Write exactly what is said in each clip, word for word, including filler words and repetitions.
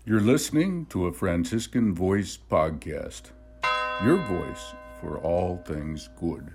You're listening to a Franciscan Voice podcast. Your voice for all things good.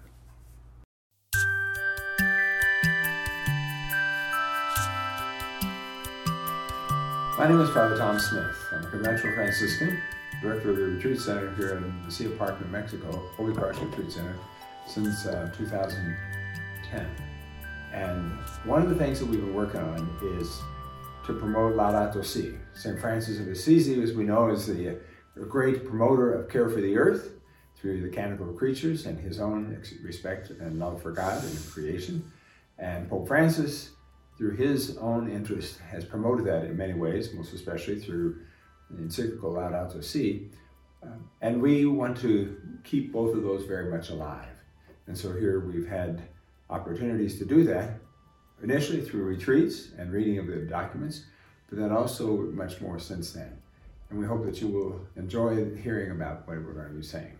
My name is Father Tom Smith. I'm a conventional Franciscan, director of the Retreat Center here in Mesilla Park, New Mexico, Holy Cross Retreat Center, since uh, two thousand ten. And one of the things that we've been working on is to promote Laudato Si. Saint Francis of Assisi, as we know, is the uh, great promoter of care for the earth through the Canticle of Creatures and his own respect and love for God and creation. And Pope Francis, through his own interest, has promoted that in many ways, most especially through the encyclical Laudato Si. Um, and we want to keep both of those very much alive. And so here we've had opportunities to do that, initially through retreats and reading of the documents, but then also much more since then. And we hope that you will enjoy hearing about what we're going to be saying.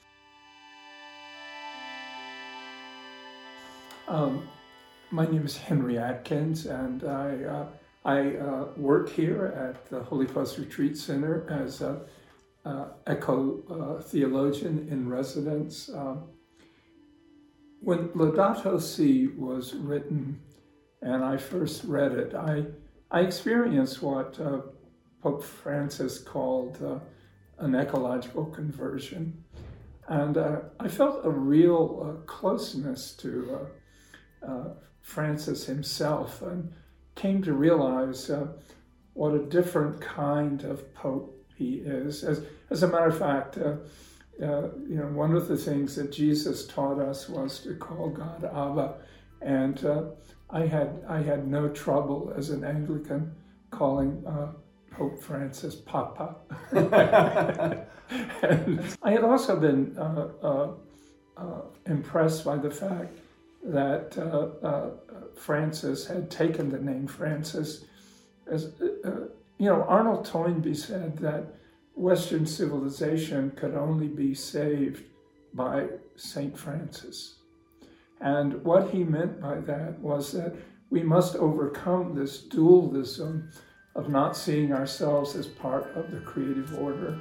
Um, my name is Henry Atkins, and I, uh, I uh, work here at the Holy Cross Retreat Center as a uh, eco-theologian uh, in residence. Um, when Laudato Si was written, and I first read it, I, I experienced what uh, Pope Francis called uh, an ecological conversion. And uh, I felt a real uh, closeness to uh, uh, Francis himself, and came to realize uh, what a different kind of Pope he is. As, as a matter of fact, uh, uh, you know, one of the things that Jesus taught us was to call God Abba, and uh, I had I had no trouble as an Anglican calling uh, Pope Francis Papa. And I had also been uh, uh, uh, impressed by the fact that uh, uh, Francis had taken the name Francis. As uh, you know, Arnold Toynbee said that Western civilization could only be saved by Saint Francis. And what he meant by that was that we must overcome this dualism of not seeing ourselves as part of the creative order.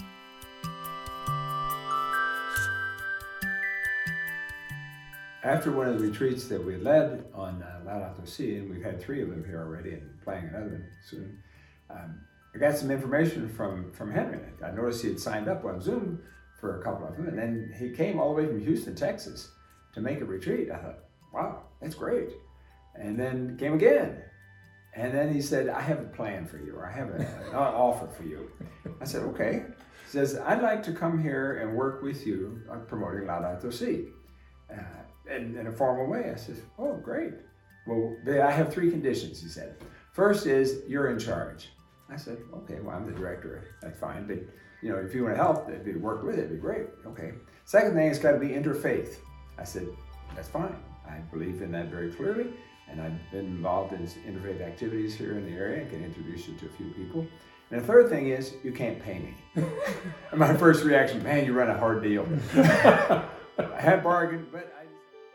After one of the retreats that we led on uh, Laudato Si, and we've had three of them here already and planning another one soon, um, I got some information from, from Henry. I noticed he had signed up on Zoom for a couple of them, and then he came all the way from Houston, Texas to make a retreat. I thought, wow, that's great. And then came again. And then he said, I have a plan for you, or I have a, an offer for you. I said, okay. He says, I'd like to come here and work with you on promoting Laudato Si uh, in, in a formal way. I said, oh, great. Well, I have three conditions, he said. First is, you're in charge. I said, okay, well, I'm the director. That's fine. But, you know, if you want to help, it'd be work with it, it'd be great. Okay. Second thing, it's got to be interfaith. I said, that's fine. I believe in that very clearly, and I've been involved in interfaith activities here in the area. I can introduce you to a few people. And the third thing is, you can't pay me. And my first reaction, man, you run a hard deal. I had bargained, but I...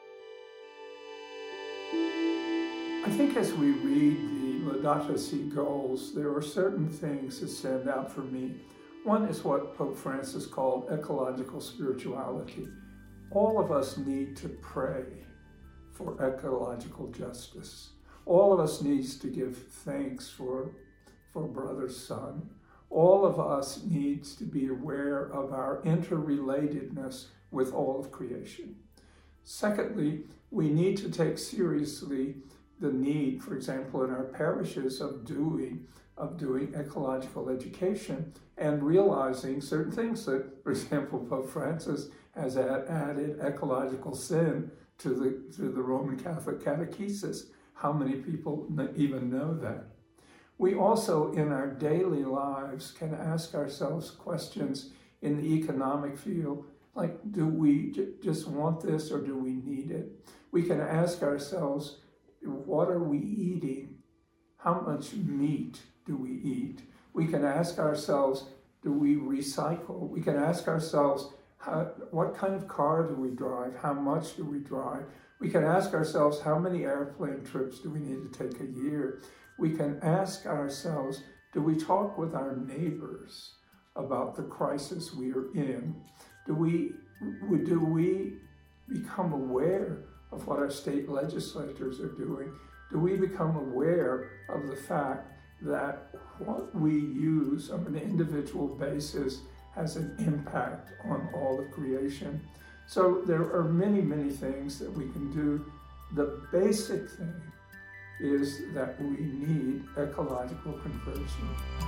I think as we read the Laudato Si goals, there are certain things that stand out for me. One is what Pope Francis called ecological spirituality. All of us need to pray for ecological justice. All of us needs to give thanks for, for brother's son. All of us needs to be aware of our interrelatedness with all of creation. Secondly, we need to take seriously the need, for example, in our parishes of doing of doing ecological education and realizing certain things that, for example, Pope Francis has added ecological sin to the to the Roman Catholic catechesis. How many people even know that? We also, in our daily lives, can ask ourselves questions in the economic field, like, do we j- just want this or do we need it? We can ask ourselves, what are we eating? How much meat do we eat? We can ask ourselves, do we recycle? We can ask ourselves, how, what kind of car do we drive? How much do we drive? We can ask ourselves, how many airplane trips do we need to take a year? We can ask ourselves, Do we talk with our neighbors about the crisis we are in? Do we, do we become aware of what our state legislators are doing? Do we become aware of the fact that what we use on an individual basis has an impact on all of creation? So there are many, many things that we can do. The basic thing is that we need ecological conversion.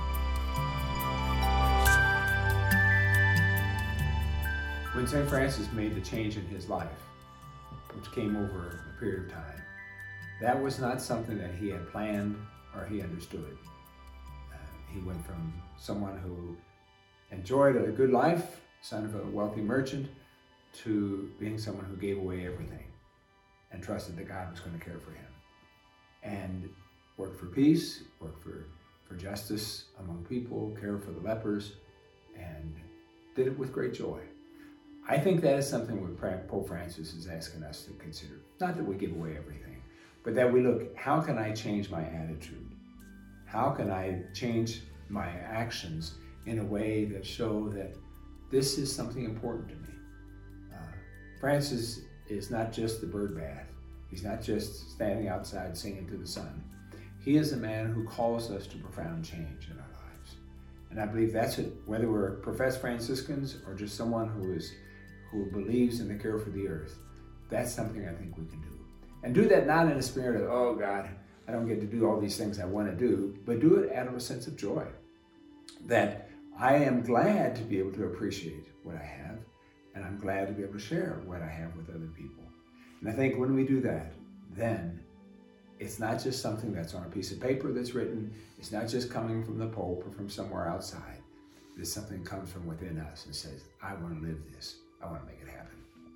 When Saint Francis made the change in his life, which came over a period of time, that was not something that he had planned or he understood. Uh, he went from someone who enjoyed a good life, son of a wealthy merchant, to being someone who gave away everything and trusted that God was going to care for him. And worked for peace, worked for, for justice among people, cared for the lepers, and did it with great joy. I think that is something what Pope Francis is asking us to consider. Not that we give away everything, but that we look, how can I change my attitude? How can I change my actions in a way that show that this is something important to me? Uh, Francis is not just the bird bath. He's not just standing outside singing to the sun. He is a man who calls us to profound change in our lives. And I believe that's it, whether we're professed Franciscans or just someone who is who believes in the care for the earth, that's something I think we can do. And do that not in a spirit of, oh God, I don't get to do all these things I want to do, but do it out of a sense of joy. That I am glad to be able to appreciate what I have, and I'm glad to be able to share what I have with other people. And I think when we do that, then it's not just something that's on a piece of paper that's written. It's not just coming from the Pope or from somewhere outside. It's something that comes from within us and says, I want to live this. I want to make it happen.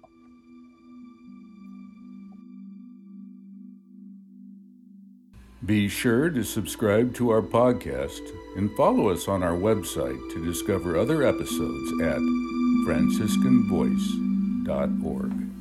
Be sure to subscribe to our podcast and follow us on our website to discover other episodes at franciscan voice dot org.